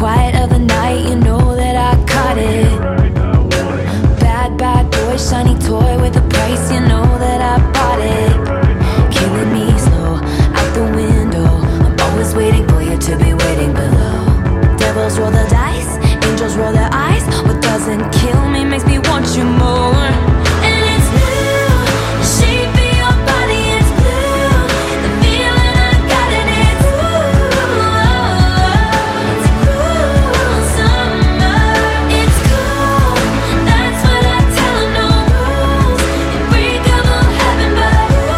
quiet of the night, you know that I caught it. Bad, bad boy, shiny toy with a price, you know that I bought it. Killing me slow, out the window. I'm always waiting for you to be waiting below. Devils roll the dice, angels roll their eyes. What doesn't kill me makes me want you more. And it's blue, the shape of your body, it's blue. The feeling I got in it, it's cruel summer. It's cool, that's what I tell 'em, no rules. Unbreakable heaven, but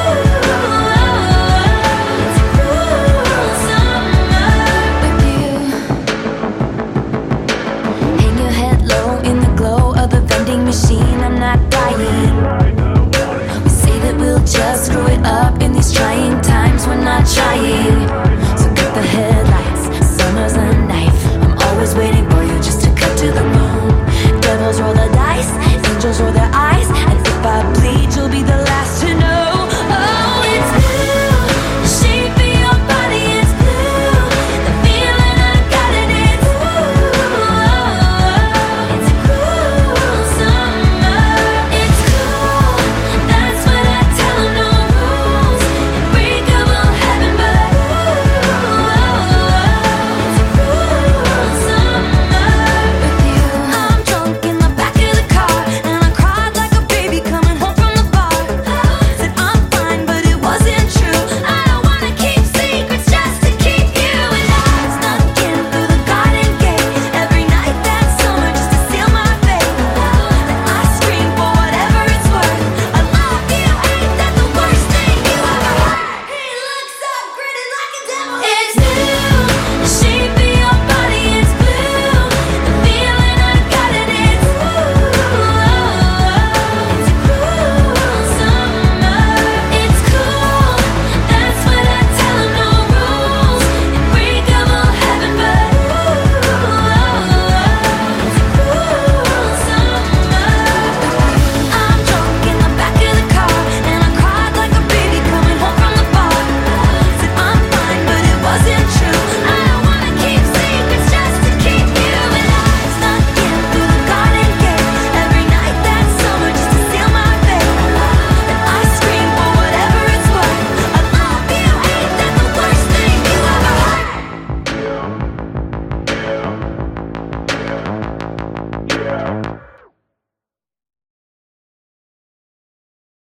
it's cruel summer with you. Hang your head low in the glow of the vending machine, I'm not dying. We say that we'll just screw it up in these trying times, we're not trying. So cut the headlights, summer's a knife. I'm always waiting for you just to cut to the bone. Devils roll the dice, angels roll their eyes. And if I bleed, you'll be the